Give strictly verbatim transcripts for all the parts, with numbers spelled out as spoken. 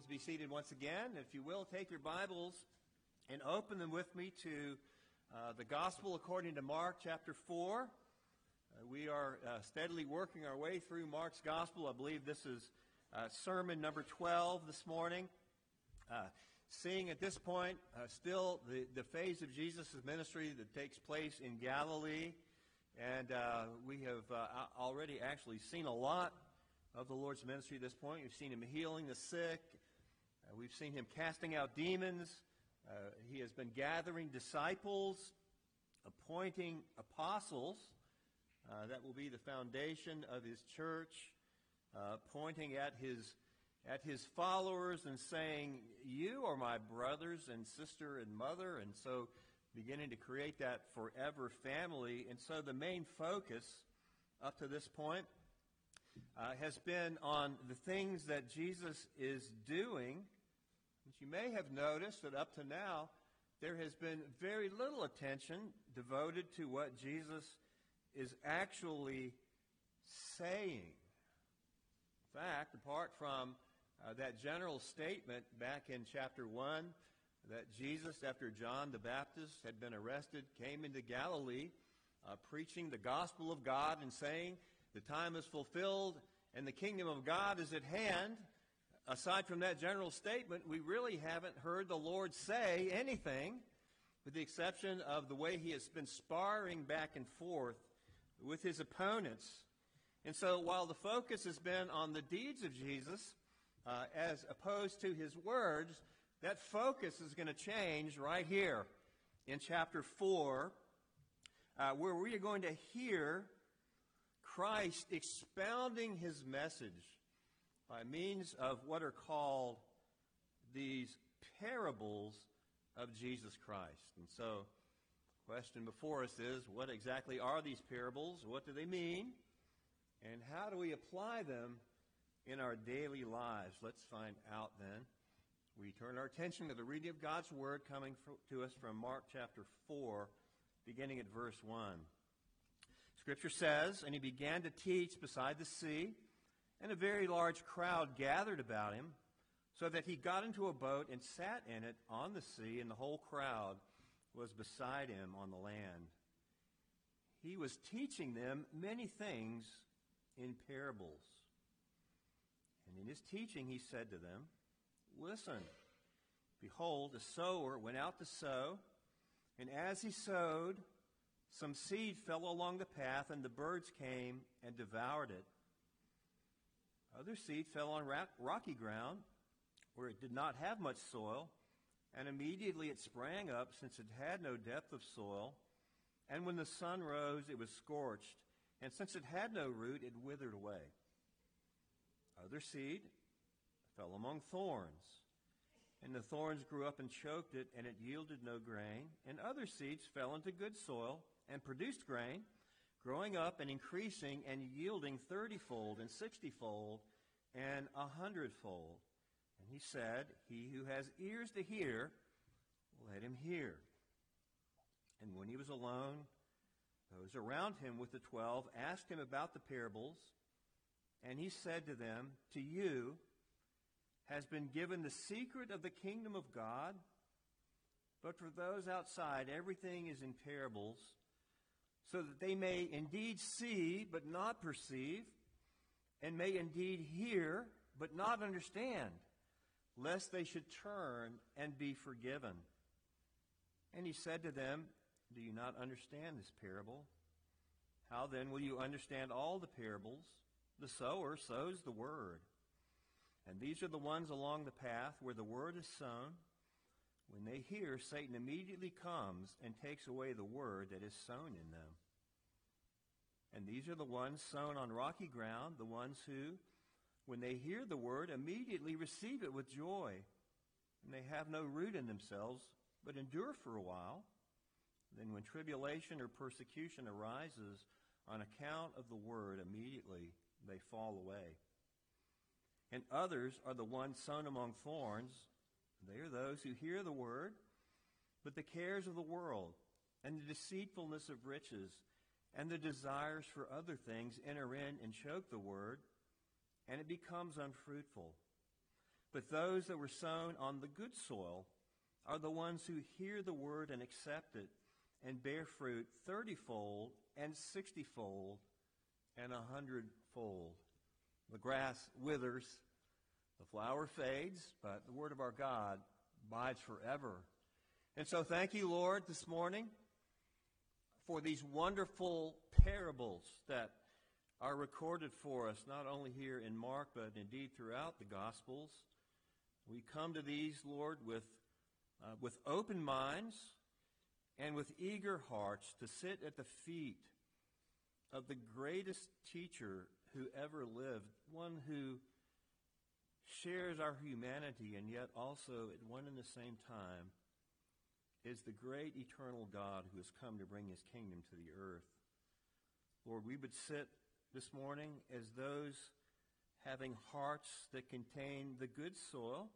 be seated once again. If you will, take your Bibles and open them with me to uh, the Gospel according to Mark chapter four. Uh, we are uh, steadily working our way through Mark's Gospel. I believe this is uh, sermon number twelve this morning. Uh, seeing at this point uh, still the, the phase of Jesus' ministry that takes place in Galilee. And uh, we have uh, already actually seen a lot of the Lord's ministry at this point. We've seen him healing the sick. Uh, we've seen him casting out demons. Uh, he has been gathering disciples, appointing apostles. Uh, that will be the foundation of his church, uh, pointing at his at his followers and saying, "You are my brothers and sister and mother," and so beginning to create that forever family. And so the main focus up to this point uh, has been on the things that Jesus is doing. But you may have noticed that up to now, there has been very little attention devoted to what Jesus is actually saying. In fact, apart from uh, that general statement back in chapter one, that Jesus, after John the Baptist had been arrested, came into Galilee, uh, preaching the gospel of God and saying, the time is fulfilled and the kingdom of God is at hand. Aside from that general statement, we really haven't heard the Lord say anything, with the exception of the way he has been sparring back and forth with his opponents. And so while the focus has been on the deeds of Jesus, uh, as opposed to his words, that focus is going to change right here in chapter four, uh, where we are going to hear Christ expounding his message by means of what are called these parables of Jesus Christ. And so the question before us is, what exactly are these parables? What do they mean? And how do we apply them in our daily lives? Let's find out then. We turn our attention to the reading of God's Word coming to us from Mark chapter four, beginning at verse one. Scripture says, "And he began to teach beside the sea, and a very large crowd gathered about him, so that he got into a boat and sat in it on the sea, and the whole crowd was beside him on the land. He was teaching them many things in parables. And in his teaching he said to them, 'Listen, behold, a sower went out to sow, and as he sowed, some seed fell along the path, and the birds came and devoured it. Other seed fell on rocky ground, where it did not have much soil, and immediately it sprang up, since it had no depth of soil. And when the sun rose, it was scorched, and since it had no root, it withered away. Other seed fell among thorns, and the thorns grew up and choked it, and it yielded no grain. And other seeds fell into good soil and produced grain, growing up and increasing and yielding thirtyfold and sixtyfold and a hundredfold. And he said, He who has ears to hear, let him hear. And when he was alone, those around him with the twelve asked him about the parables. And he said to them, To you has been given the secret of the kingdom of God, but for those outside everything is in parables, so that they may indeed see but not perceive, and may indeed hear but not understand, lest they should turn and be forgiven. And he said to them, Do you not understand this parable? How then will you understand all the parables? The sower sows the word. And these are the ones along the path where the word is sown. When they hear, Satan immediately comes and takes away the word that is sown in them. And these are the ones sown on rocky ground, the ones who, when they hear the word, immediately receive it with joy. And they have no root in themselves, but endure for a while. Then when tribulation or persecution arises on account of the word, immediately they fall away. And others are the ones sown among thorns. They are those who hear the word, but the cares of the world and the deceitfulness of riches and the desires for other things enter in and choke the word, and it becomes unfruitful. But those that were sown on the good soil are the ones who hear the word and accept it and bear fruit thirty-fold and sixty-fold and a hundred-fold. The grass withers, the flower fades, but the word of our God abides forever. And so thank you, Lord, this morning for these wonderful parables that are recorded for us, not only here in Mark, but indeed throughout the Gospels. We come to these, Lord, with, uh, with open minds and with eager hearts to sit at the feet of the greatest teacher who ever lived, one who shares our humanity and yet also at one and the same time is the great eternal God who has come to bring his kingdom to the earth. Lord, we would sit this morning as those having hearts that contain the good soil,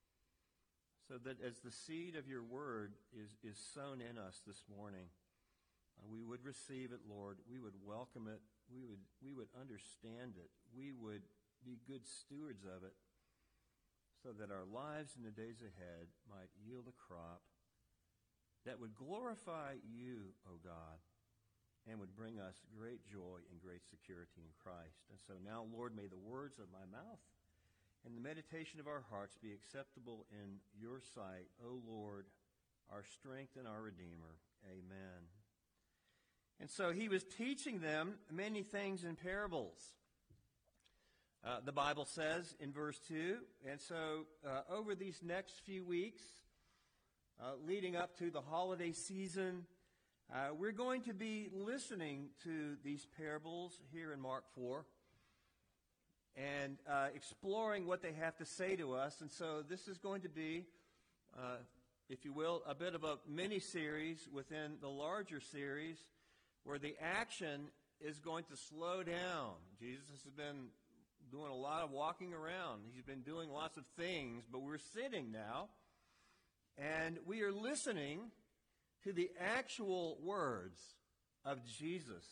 so that as the seed of your word is, is sown in us this morning, uh, we would receive it, Lord. We would welcome it. We would, we would understand it. We would be good stewards of it, so that our lives in the days ahead might yield a crop that would glorify you, O God, and would bring us great joy and great security in Christ. And so now, Lord, may the words of my mouth and the meditation of our hearts be acceptable in your sight, O Lord, our strength and our Redeemer. Amen. And so he was teaching them many things in parables. Uh, the Bible says in verse two, and so uh, over these next few weeks, uh, leading up to the holiday season, uh, we're going to be listening to these parables here in Mark four and uh, exploring what they have to say to us. And so this is going to be, uh, if you will, a bit of a mini-series within the larger series where the action is going to slow down. Jesus has been doing a lot of walking around. He's been doing lots of things, but we're sitting now, and we are listening to the actual words of Jesus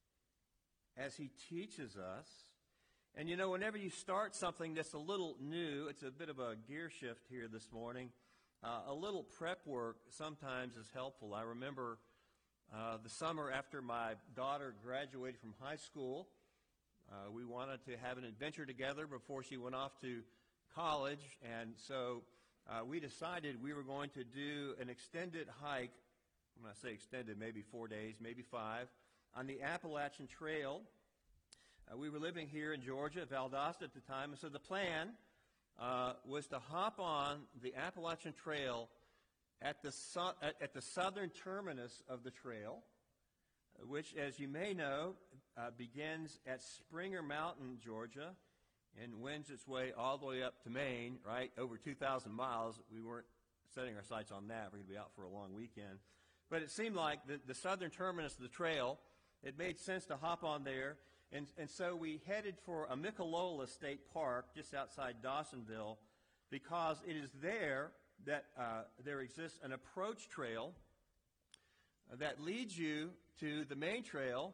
as he teaches us. And you know, whenever you start something that's a little new, it's a bit of a gear shift here this morning, uh, a little prep work sometimes is helpful. I remember uh, the summer after my daughter graduated from high school, Uh, we wanted to have an adventure together before she went off to college, and so uh, we decided we were going to do an extended hike. When I say extended, maybe four days, maybe five, on the Appalachian Trail. Uh, we were living here in Georgia, Valdosta at the time, and so the plan uh, was to hop on the Appalachian Trail at the, su- at, at the southern terminus of the trail, which, as you may know, uh, begins at Springer Mountain, Georgia, and wends its way all the way up to Maine, right, over two thousand miles. We weren't setting our sights on that. We're going to be out for a long weekend. But it seemed like the, the southern terminus of the trail, it made sense to hop on there. And, and so we headed for Amicalola State Park just outside Dawsonville, because it is there that uh, there exists an approach trail that leads you to the main trail.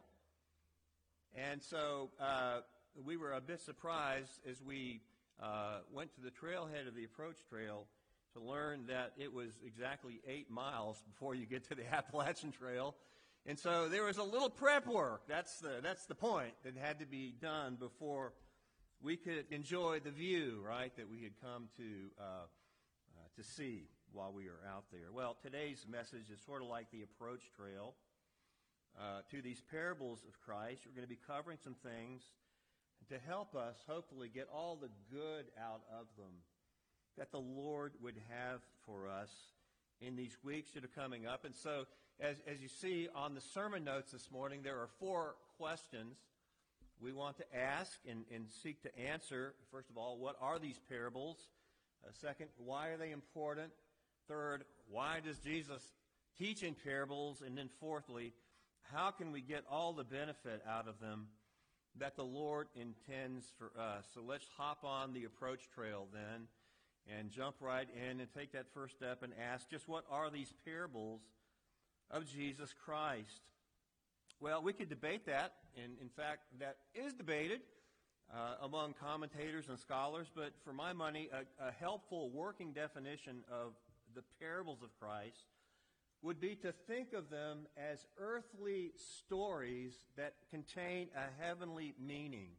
And so uh, we were a bit surprised as we uh, went to the trailhead of the approach trail to learn that it was exactly eight miles before you get to the Appalachian Trail. And so there was a little prep work. That's the, that's the point that had to be done before we could enjoy the view, right, that we had come to, uh, uh, to see while we are out there. Well, today's message is sort of like the approach trail uh, to these parables of Christ. We're going to be covering some things to help us hopefully get all the good out of them that the Lord would have for us in these weeks that are coming up. And so, as, as you see on the sermon notes this morning, there are four questions we want to ask and, and seek to answer. First of all, what are these parables? Uh, second, why are they important? Third, why does Jesus teach in parables? And then fourthly, how can we get all the benefit out of them that the Lord intends for us? So let's hop on the approach trail then and jump right in and take that first step and ask, just what are these parables of Jesus Christ? Well, we could debate that, and in fact, that is debated uh, among commentators and scholars, but for my money, a, a helpful working definition of the parables of Christ would be to think of them as earthly stories that contain a heavenly meaning.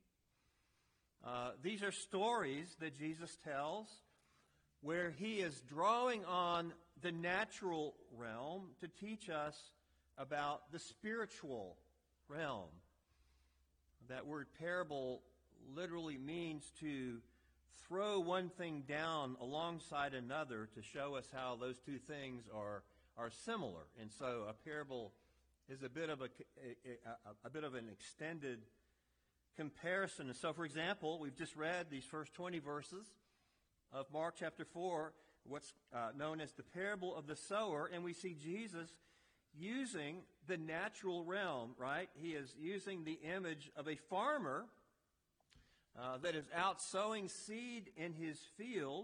Uh, these are stories that Jesus tells where he is drawing on the natural realm to teach us about the spiritual realm. That word parable literally means to throw one thing down alongside another to show us how those two things are are similar. And so a parable is a bit of a, a, a, a bit of an extended comparison. And so, for example, we've just read these first twenty verses of Mark chapter four, what's uh, known as the parable of the sower, and we see Jesus using the natural realm, right? He is using the image of a farmer uh, that is out sowing seed in his field,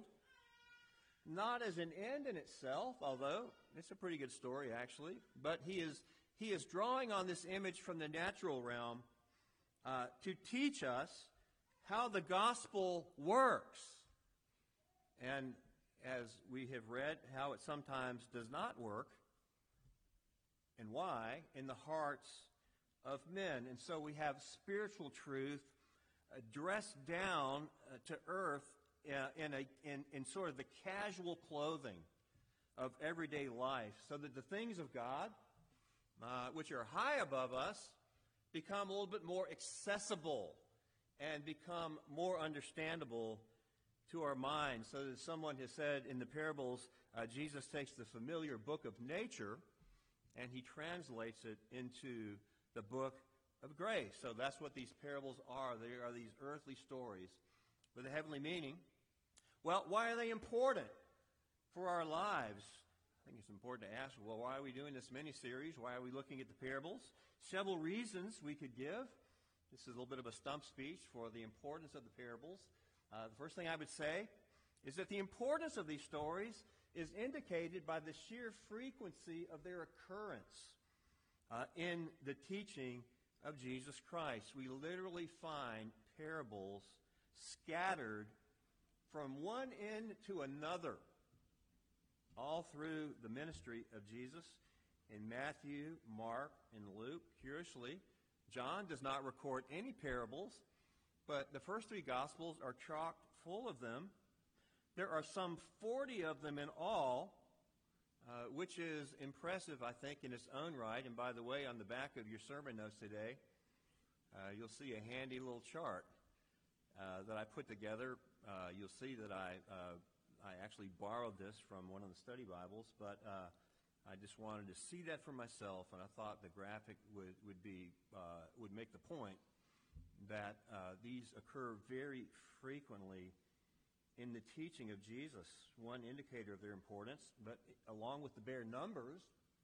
not as an end in itself, although it's a pretty good story actually, but he is he is drawing on this image from the natural realm uh, to teach us how the gospel works. And as we have read, how it sometimes does not work, and why, in the hearts of men. And so we have spiritual truth uh, dressed down uh, to earth uh, in, a, in, in sort of the casual clothing of everyday life, so that the things of God, uh, which are high above us, become a little bit more accessible and become more understandable to our minds. So that someone has said in the parables, uh, Jesus takes the familiar book of nature and he translates it into the book of grace. So that's what these parables are. They are these earthly stories with a heavenly meaning. Well, why are they important for our lives? I think it's important to ask, well, why are we doing this mini-series? Why are we looking at the parables? Several reasons we could give. This is a little bit of a stump speech for the importance of the parables. Uh, the first thing I would say is that the importance of these stories is indicated by the sheer frequency of their occurrence uh, in the teaching of Jesus Christ. We literally find parables scattered from one end to another all through the ministry of Jesus in Matthew, Mark, and Luke. Curiously, John does not record any parables, but the first three Gospels are chock full of them. There are some forty of them in all, uh, which is impressive, I think, in its own right. And by the way, on the back of your sermon notes today, uh, you'll see a handy little chart uh, that I put together. Uh, you'll see that I uh, I actually borrowed this from one of the study Bibles, but uh, I just wanted to see that for myself, and I thought the graphic would would be uh, would make the point that uh, these occur very frequently in the teaching of Jesus. One indicator of their importance, but along with the bare numbers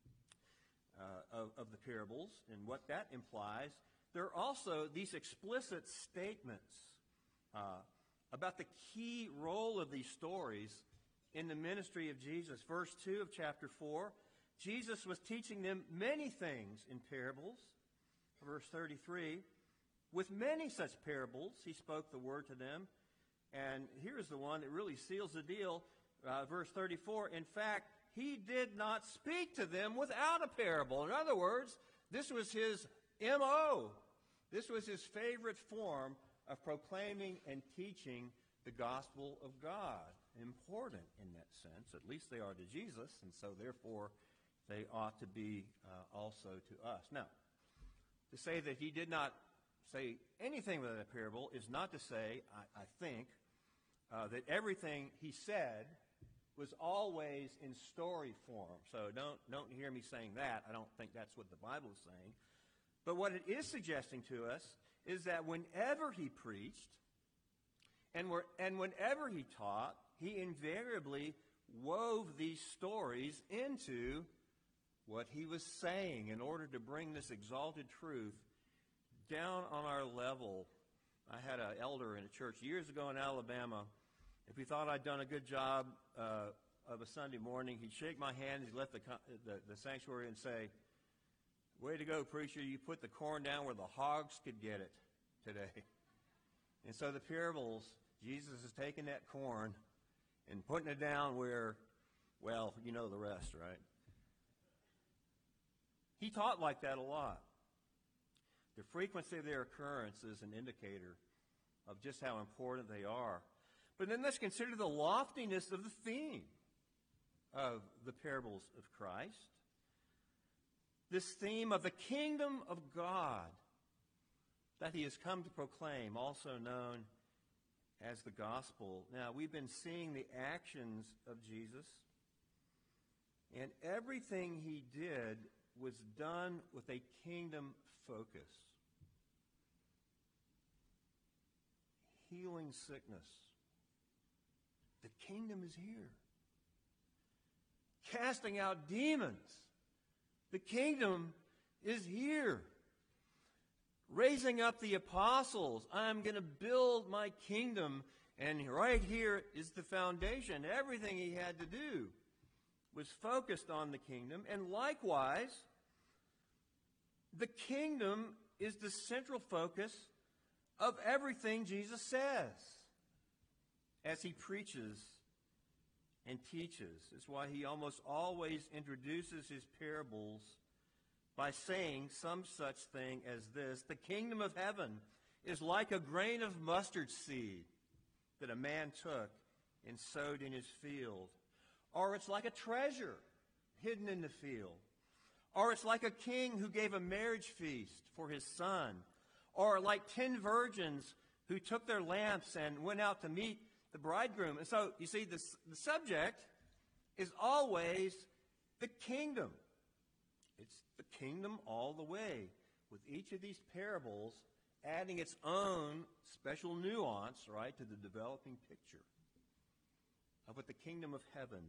uh, of, of the parables and what that implies, there are also these explicit statements uh, about the key role of these stories in the ministry of Jesus. Verse two of chapter four, Jesus was teaching them many things in parables. Verse thirty-three, with many such parables, he spoke the word to them. And here's the one that really seals the deal. Uh, verse thirty-four, in fact, he did not speak to them without a parable. In other words, this was his M O. This was his favorite form of proclaiming and teaching the gospel of God. Important in that sense. At least they are to Jesus, and so therefore they ought to be uh, also to us. Now, to say that he did not say anything without a parable is not to say, I, I think, uh, that everything he said was always in story form. So don't don't hear me saying that. I don't think that's what the Bible is saying. But what it is suggesting to us is that whenever he preached and, were, and whenever he taught, he invariably wove these stories into what he was saying in order to bring this exalted truth down on our level. I had an elder in a church years ago in Alabama. If he thought I'd done a good job uh, of a Sunday morning, he'd shake my hand, he'd left the, the, the sanctuary and say, way to go, preacher, you put the corn down where the hogs could get it today. And so the parables, Jesus is taking that corn and putting it down where, well, you know the rest, right? He taught like that a lot. The frequency of their occurrence is an indicator of just how important they are. But then let's consider the loftiness of the theme of the parables of Christ. This theme of the kingdom of God that he has come to proclaim, also known as the gospel. Now, we've been seeing the actions of Jesus, and everything he did was done with a kingdom focus. Healing sickness. The kingdom is here. Casting out demons. The kingdom is here. Raising up the apostles. I'm going to build my kingdom. And right here is the foundation. Everything he had to do was focused on the kingdom. And likewise, the kingdom is the central focus of everything Jesus says as he preaches and teaches. It's why he almost always introduces his parables by saying some such thing as this: the kingdom of heaven is like a grain of mustard seed that a man took and sowed in his field. Or it's like a treasure hidden in the field. Or it's like a king who gave a marriage feast for his son. Or like ten virgins who took their lamps and went out to meet the bridegroom. And so, you see, this, the subject is always the kingdom. It's the kingdom all the way, with each of these parables adding its own special nuance, right, to the developing picture of what the kingdom of heaven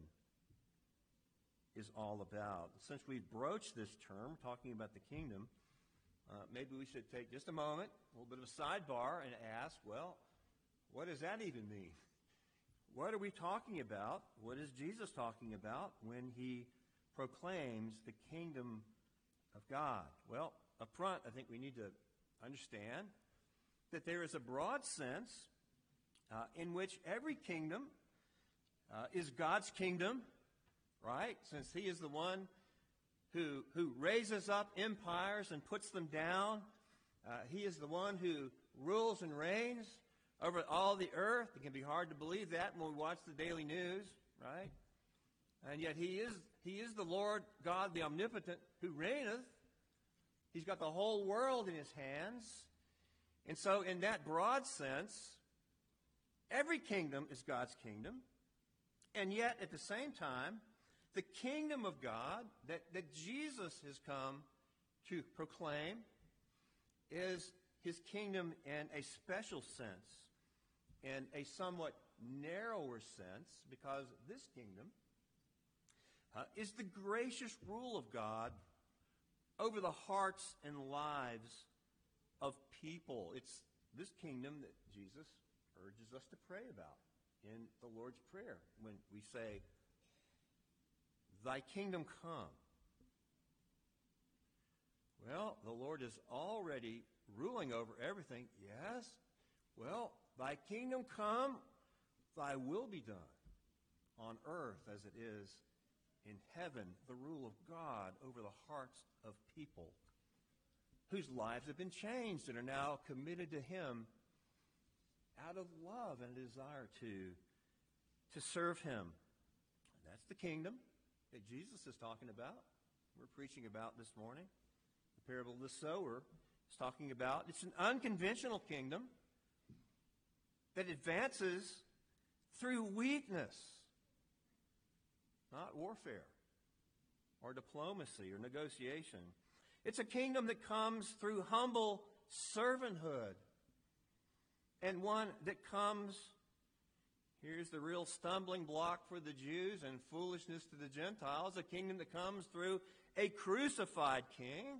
is all about. Since we've broached this term, talking about the kingdom, uh, maybe we should take just a moment, a little bit of a sidebar, and ask, well, what does that even mean? What are we talking about? What is Jesus talking about when he proclaims the kingdom of God? Well, up front, I think we need to understand that there is a broad sense uh, in which every kingdom uh, is God's kingdom, right? Since he is the one who, who raises up empires and puts them down. Uh, he is the one who rules and reigns over all the earth. It can be hard to believe that when we watch the daily news, right? And yet he is he is the Lord God, the omnipotent, who reigneth. He's got the whole world in his hands. And so in that broad sense, every kingdom is God's kingdom. And yet at the same time, the kingdom of God that, that Jesus has come to proclaim is his kingdom in a special sense, in a somewhat narrower sense, because this kingdom uh, is the gracious rule of God over the hearts and lives of people. It's this kingdom that Jesus urges us to pray about in the Lord's Prayer when we say, "Thy kingdom come." Well, the Lord is already ruling over everything. Yes. Well, thy kingdom come, thy will be done on earth as it is in heaven. The rule of God over the hearts of people whose lives have been changed and are now committed to him out of love and a desire to, to serve him. And that's the kingdom that Jesus is talking about. We're preaching about this morning. The parable of the sower is talking about. It's an unconventional kingdom that advances through weakness, not warfare or diplomacy or negotiation. It's a kingdom that comes through humble servanthood, and one that comes, here's the real stumbling block for the Jews and foolishness to the Gentiles, a kingdom that comes through a crucified king.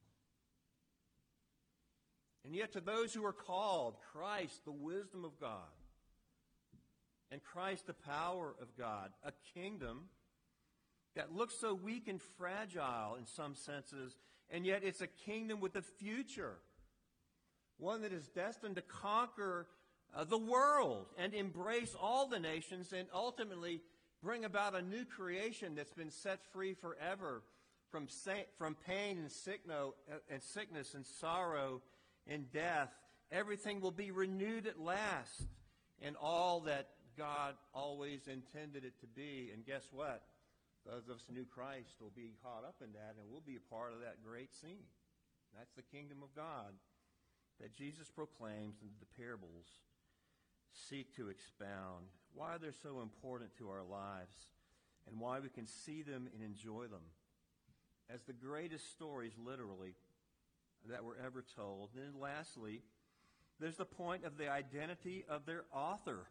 And yet to those who are called, Christ, the wisdom of God, and Christ, the power of God, a kingdom that looks so weak and fragile in some senses, and yet it's a kingdom with a future, one that is destined to conquer uh, the world and embrace all the nations and ultimately bring about a new creation that's been set free forever from sa- from pain and sickno- and sickness and sorrow and death. Everything will be renewed at last, and all that God always intended it to be. And guess what? Those of us who knew Christ will be caught up in that, and we'll be a part of that great scene. That's the kingdom of God that Jesus proclaims and the parables seek to expound. Why they're so important to our lives, and why we can see them and enjoy them as the greatest stories, literally, that were ever told. And then lastly, there's the point of the identity of their author.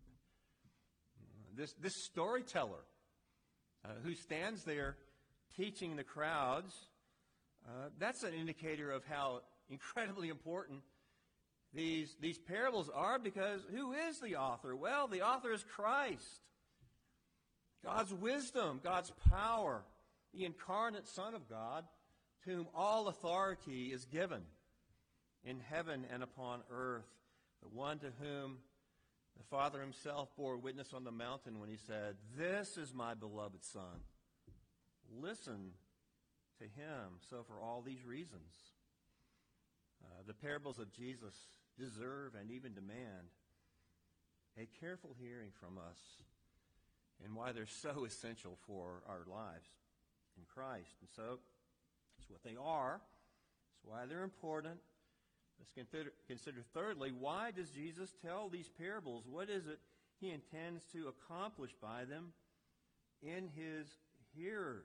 This, this storyteller uh, who stands there teaching the crowds, uh, that's an indicator of how incredibly important these, these parables are, because who is the author? Well, the author is Christ. God's wisdom, God's power, the incarnate Son of God, to whom all authority is given in heaven and upon earth, the one to whom the Father himself bore witness on the mountain when he said, "This is my beloved Son. Listen to him." So for all these reasons, uh, the parables of Jesus deserve and even demand a careful hearing from us, and why they're so essential for our lives in Christ. And so that's what they are. That's why they're important. Let's consider, consider thirdly, why does Jesus tell these parables? What is it he intends to accomplish by them in his hearers?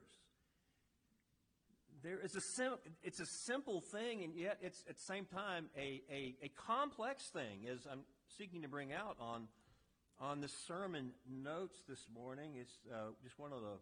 There is a sim- it's a simple thing, and yet it's at the same time a, a, a complex thing, as I'm seeking to bring out on, on the sermon notes this morning. It's uh, just one of the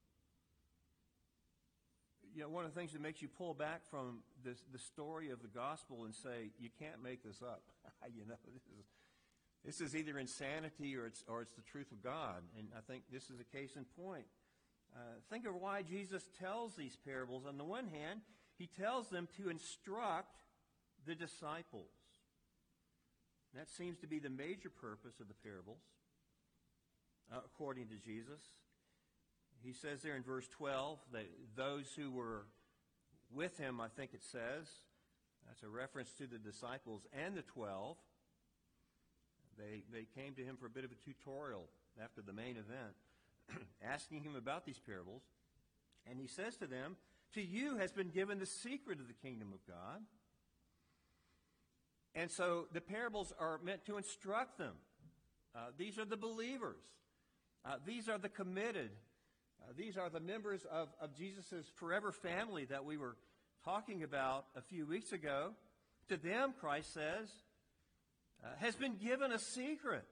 You know, one of the things that makes you pull back from this, the story of the gospel and say, you can't make this up. you know, this is, this is either insanity or it's, or it's the truth of God. And I think this is a case in point. Uh, think of why Jesus tells these parables. On the one hand, he tells them to instruct the disciples. That seems to be the major purpose of the parables, uh, according to Jesus. He says there in verse twelve that those who were with him, I think it says, that's a reference to the disciples and the twelve. They, they came to him for a bit of a tutorial after the main event, asking him about these parables. And he says to them, "To you has been given the secret of the kingdom of God." And so the parables are meant to instruct them. Uh, these are the believers. Uh, these are the committed. Uh, these are the members of, of Jesus' forever family that we were talking about a few weeks ago. To them, Christ says, uh, has been given a secret.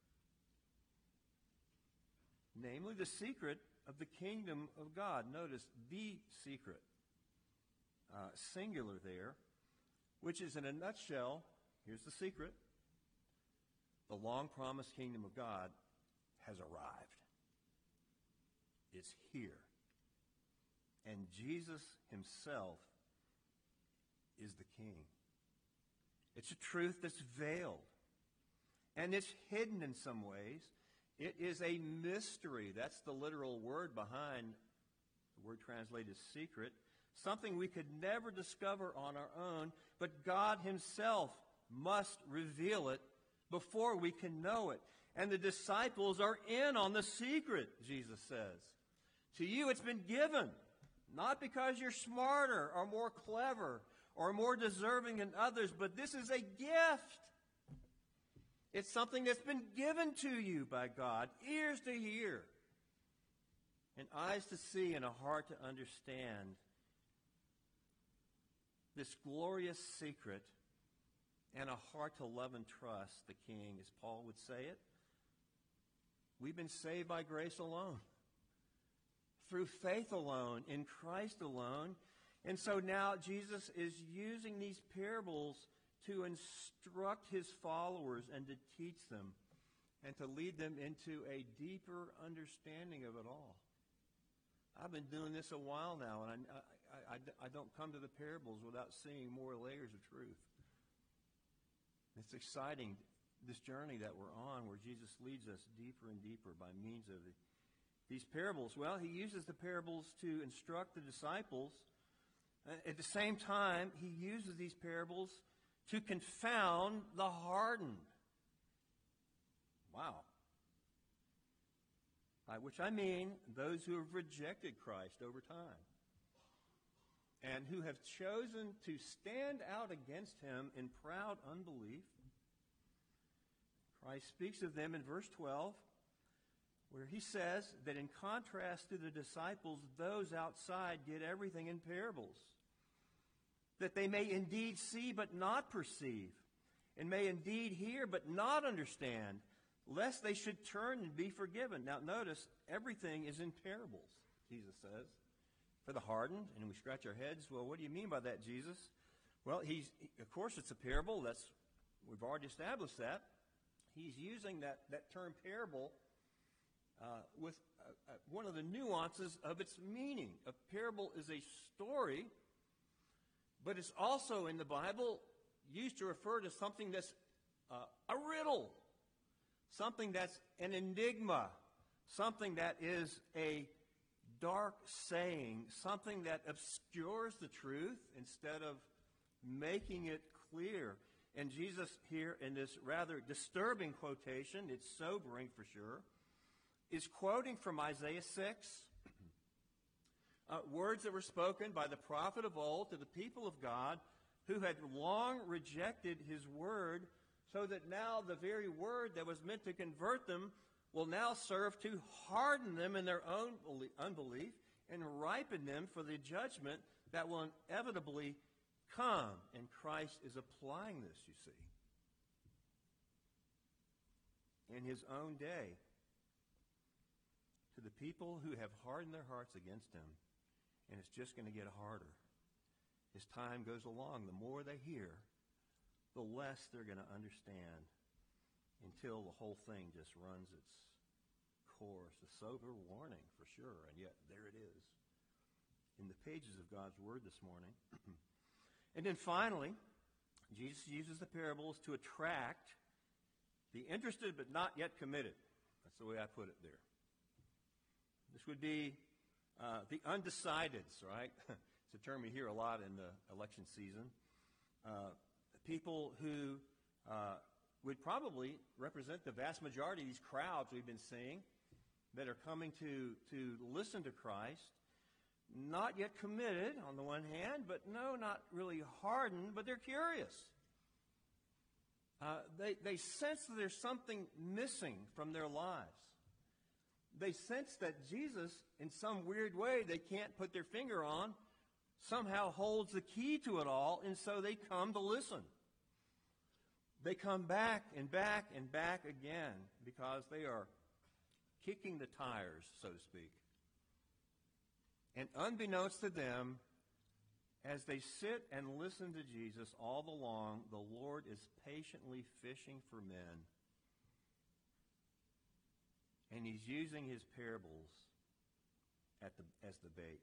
Namely, the secret of the kingdom of God. Notice, the secret. Uh, singular there, which is in a nutshell, here's the secret. The long-promised kingdom of God has arrived. It's here. And Jesus himself is the king. It's a truth that's veiled. And it's hidden in some ways. It is a mystery. That's the literal word behind the word translated secret. Something we could never discover on our own, but God himself must reveal it before we can know it. And the disciples are in on the secret, Jesus says. To you it's been given, not because you're smarter or more clever or more deserving than others, but this is a gift. It's something that's been given to you by God, ears to hear, and eyes to see, and a heart to understand. This glorious secret, and a heart to love and trust the King, as Paul would say it. We've been saved by grace alone, through faith alone, in Christ alone. And so now Jesus is using these parables to instruct his followers and to teach them and to lead them into a deeper understanding of it all. I've been doing this a while now, and I, I, I, I don't come to the parables without seeing more layers of truth. It's exciting this journey that we're on where Jesus leads us deeper and deeper by means of the, these parables? Well, he uses the parables to instruct the disciples. At the same time, he uses these parables to confound the hardened. Wow. By which I mean those who have rejected Christ over time and who have chosen to stand out against him in proud unbelief. Christ speaks of them in verse twelve, where he says that in contrast to the disciples, those outside did everything in parables, that they may indeed see but not perceive, and may indeed hear but not understand, lest they should turn and be forgiven. Now notice, everything is in parables, Jesus says, for the hardened. And we scratch our heads, well, what do you mean by that, Jesus? Well, he's, of course it's a parable. That's, we've already established that. He's using that, that term parable uh, with uh, uh, one of the nuances of its meaning. A parable is a story, but it's also in the Bible used to refer to something that's uh, a riddle, something that's an enigma, something that is a dark saying, something that obscures the truth instead of making it clear. And Jesus here in this rather disturbing quotation, it's sobering for sure, is quoting from Isaiah six, uh, words that were spoken by the prophet of old to the people of God who had long rejected his word, so that now the very word that was meant to convert them will now serve to harden them in their own unbelief and ripen them for the judgment that will inevitably come. And Christ is applying this, you see, in his own day to the people who have hardened their hearts against him. And it's just going to get harder. As time goes along, the more they hear, the less they're going to understand, until the whole thing just runs its course. A sober warning for sure, and yet there it is in the pages of God's Word this morning. And then finally, Jesus uses the parables to attract the interested but not yet committed. That's the way I put it there. This would be uh, the undecideds, right? It's a term you hear a lot in the election season. Uh, people who uh, would probably represent the vast majority of these crowds we've been seeing that are coming to, to listen to Christ, not yet committed on the one hand, but no, not really hardened, but they're curious. Uh, they, they sense that there's something missing from their lives. They sense that Jesus, in some weird way they can't put their finger on, somehow holds the key to it all, and so they come to listen. They come back and back and back again because they are kicking the tires, so to speak. And unbeknownst to them, as they sit and listen to Jesus all along, the Lord is patiently fishing for men. And he's using his parables at the, as the bait.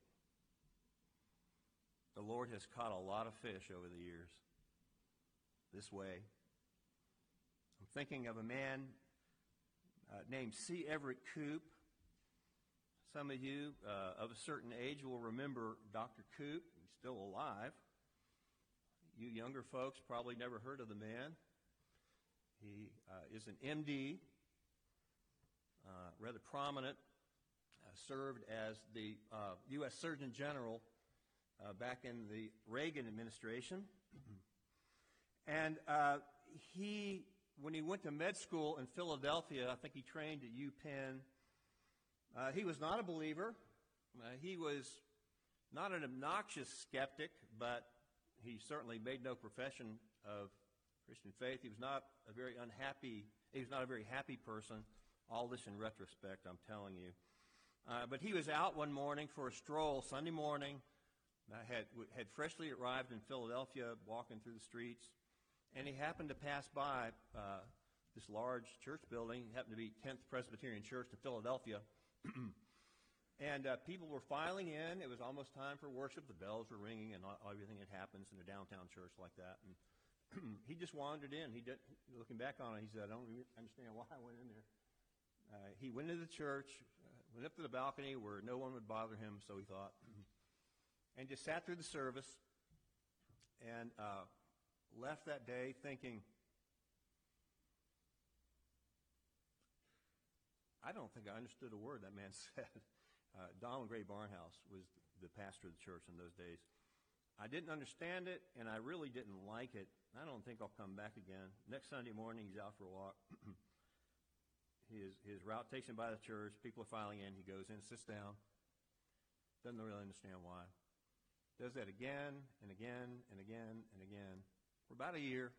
The Lord has caught a lot of fish over the years this way. I'm thinking of a man uh, named C. Everett Koop. Some of you uh, of a certain age will remember Doctor Koop. He's still alive. You younger folks probably never heard of the man. He uh, is an M D, uh, rather prominent, uh, served as the uh, U S Surgeon General uh, back in the Reagan administration. And uh, he, when he went to med school in Philadelphia, I think he trained at UPenn. Uh, he was not a believer. Uh, he was not an obnoxious skeptic, but he certainly made no profession of Christian faith. He was not a very unhappy, he was not a very happy person. All this in retrospect, I'm telling you. Uh, but he was out one morning for a stroll, Sunday morning. I had, had freshly arrived in Philadelphia, walking through the streets, and he happened to pass by uh, this large church building. It happened to be tenth Presbyterian Church in Philadelphia. And uh, people were filing in. It was almost time for worship. The bells were ringing and all, everything that happens in a downtown church like that. And he just wandered in. He did, looking back on it, he said, I don't really understand why I went in there. Uh, he went into the church, uh, went up to the balcony where no one would bother him, so he thought, and just sat through the service and uh, left that day thinking, I don't think I understood a word that man said. Uh, Donald Gray Barnhouse was the pastor of the church in those days. I didn't understand it, and I really didn't like it. I don't think I'll come back again. Next Sunday morning, he's out for a walk. his, his route takes him by the church. People are filing in. He goes in, sits down. Doesn't really understand why. Does that again and again and again and again for about a year.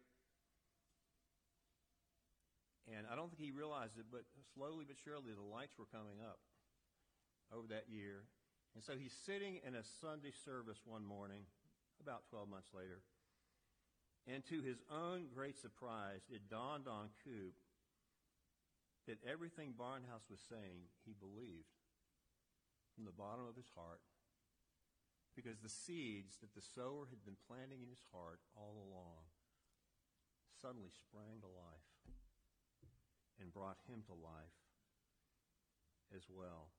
And I don't think he realized it, but slowly but surely the lights were coming up over that year. And so he's sitting in a Sunday service one morning, about twelve months later, and to his own great surprise, it dawned on Coop that everything Barnhouse was saying he believed from the bottom of his heart, because the seeds that the sower had been planting in his heart all along suddenly sprang to life and brought him to life as well.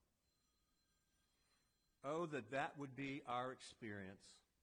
Oh, that that would be our experience,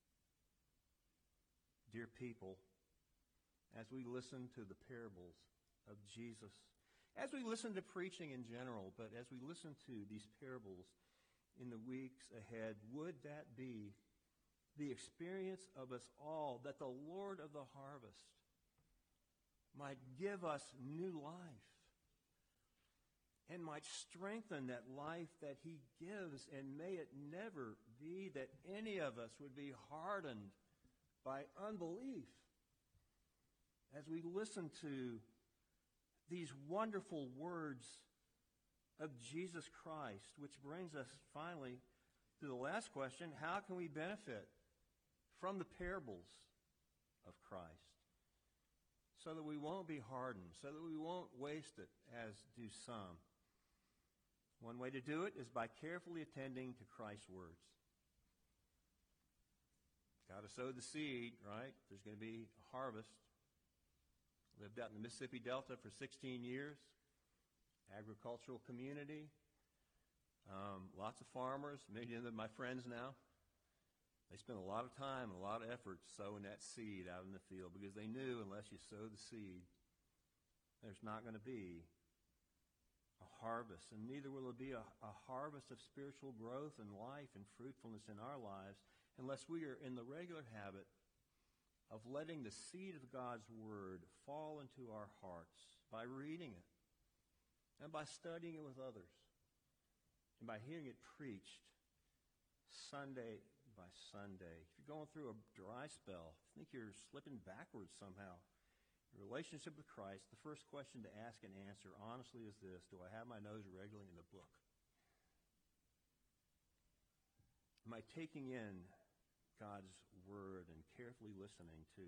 dear people, as we listen to the parables of Jesus, as we listen to preaching in general, but as we listen to these parables in the weeks ahead, would that be the experience of us all, that the Lord of the harvest might give us new life and might strengthen that life that he gives, and may it never be that any of us would be hardened by unbelief as we listen to these wonderful words of Jesus Christ, which brings us finally to the last question: how can we benefit from the parables of Christ so that we won't be hardened, so that we won't waste it as do some? One way to do it is by carefully attending to Christ's words. Got to sow the seed, right? There's going to be a harvest. Lived out in the Mississippi Delta for sixteen years. Agricultural community. Um, lots of farmers. Many of them my friends now. They spent a lot of time and a lot of effort sowing that seed out in the field, because they knew unless you sow the seed, there's not going to be a harvest. And neither will it be a, a harvest of spiritual growth and life and fruitfulness in our lives unless we are in the regular habit of letting the seed of God's Word fall into our hearts by reading it and by studying it with others and by hearing it preached Sunday by Sunday. If you're going through a dry spell, if you think you're slipping backwards somehow, your relationship with Christ, the first question to ask and answer honestly is this: do I have my nose regularly in the book? Am I taking in God's Word and carefully listening to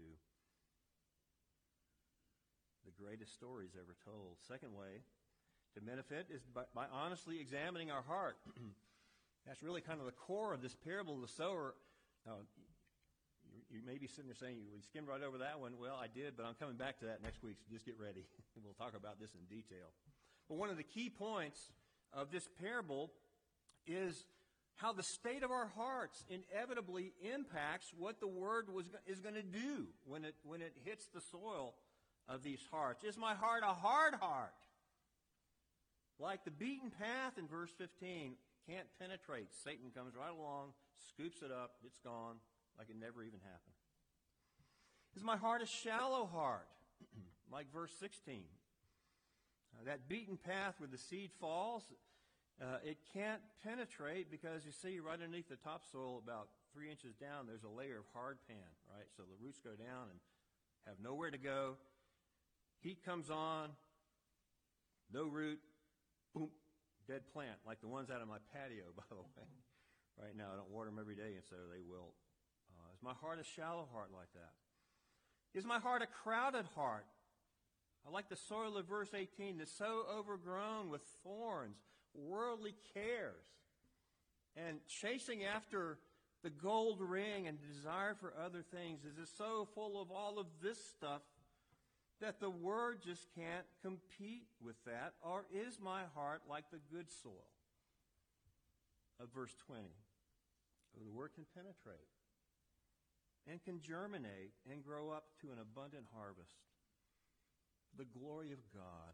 the greatest stories ever told? Second way to benefit is by, by honestly examining our heart. That's really kind of the core of this parable of the sower. Now, you, you may be sitting there saying, we skimmed right over that one. Well, I did, but I'm coming back to that next week, so just get ready. We'll talk about this in detail. But one of the key points of this parable is how the state of our hearts inevitably impacts what the Word was, is going to do when it, when it hits the soil of these hearts. Is my heart a hard heart? Like the beaten path in verse fifteen, can't penetrate. Satan comes right along, scoops it up, it's gone, like it never even happened. Is my heart a shallow heart? Like verse sixteen. Uh, that beaten path where the seed falls, Uh, it can't penetrate because, you see, right underneath the topsoil, about three inches down, there's a layer of hard pan, right? So the roots go down and have nowhere to go. Heat comes on, no root, boom, dead plant, like the ones out of my patio, by the way. Right now, I don't water them every day, and so they wilt. Uh, is my heart a shallow heart like that? Is my heart a crowded heart? I like the soil of verse eighteen, that's so overgrown with thorns, worldly cares, and chasing after The gold ring and desire for other things is just so full of all of this stuff that the Word just can't compete with that. Or is my heart like the good soil of verse twenty? The Word can penetrate and can germinate and grow up to an abundant harvest. The glory of God.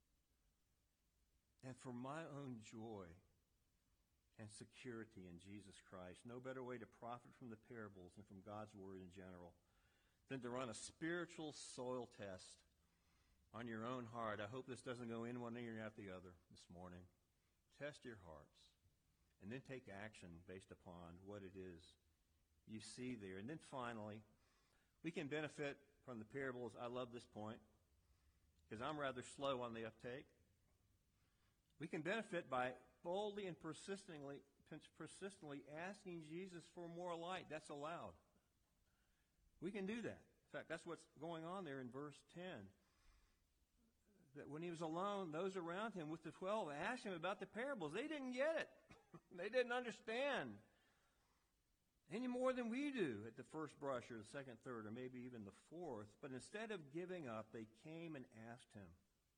And for my own joy and security in Jesus Christ. No better way to profit from the parables and from God's Word in general than to run a spiritual soil test on your own heart. I hope this doesn't go in one ear and out the other this morning. Test your hearts. And then take action based upon what it is you see there. And then finally, we can benefit from the parables. I love this point because I'm rather slow on the uptake. We can benefit by boldly and persistently, persistently asking Jesus for more light. That's allowed. We can do that. In fact, that's what's going on there in verse ten. That when he was alone, those around him with the twelve asked him about the parables. They didn't get it. They didn't understand any more than we do at the first brush or the second, third, or maybe even the fourth. But instead of giving up, they came and asked him.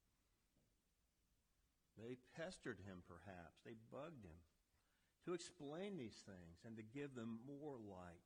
They pestered him, perhaps. They bugged him to explain these things and to give them more light.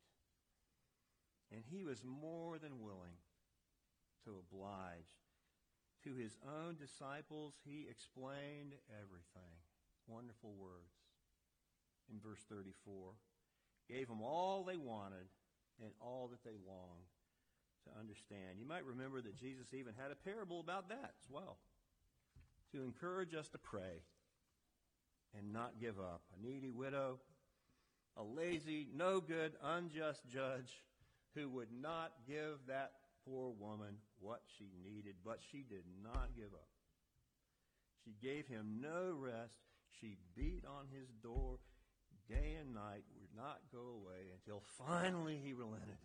And he was more than willing to oblige. To his own disciples, he explained everything. Wonderful words. In verse thirty-four, gave them all they wanted and all that they longed to understand. You might remember that Jesus even had a parable about that as well, to encourage us to pray and not give up. A needy widow, a lazy, no good, unjust judge who would not give that poor woman what she needed, but she did not give up. She gave him no rest. She beat on his door day and night, would not go away until finally he relented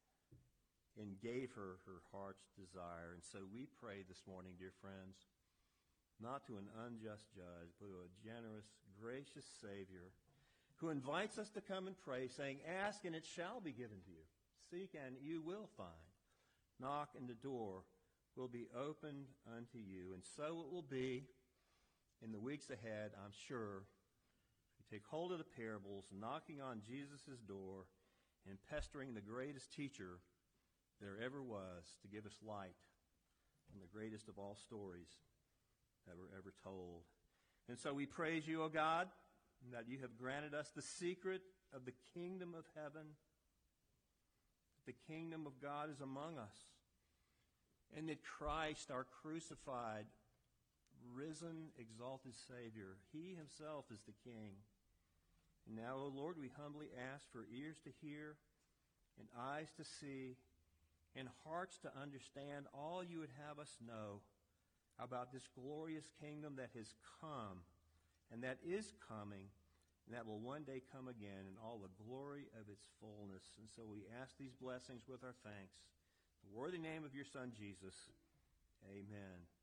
and gave her her heart's desire. And so we pray this morning, dear friends, not to an unjust judge, but to a generous, gracious Savior who invites us to come and pray, saying, ask and it shall be given to you. Seek and you will find. Knock and the door will be opened unto you. And so it will be in the weeks ahead, I'm sure. We take hold of the parables, knocking on Jesus' door and pestering the greatest teacher there ever was to give us light on the greatest of all stories that were ever told. And so we praise you, O God, that you have granted us the secret of the kingdom of heaven. The kingdom of God is among us. And that Christ, our crucified, risen, exalted Savior, he himself is the King. And now, O Lord, we humbly ask for ears to hear and eyes to see and hearts to understand all you would have us know about this glorious kingdom that has come and that is coming and that will one day come again in all the glory of its fullness. And so we ask these blessings with our thanks. In the worthy name of your Son, Jesus, amen.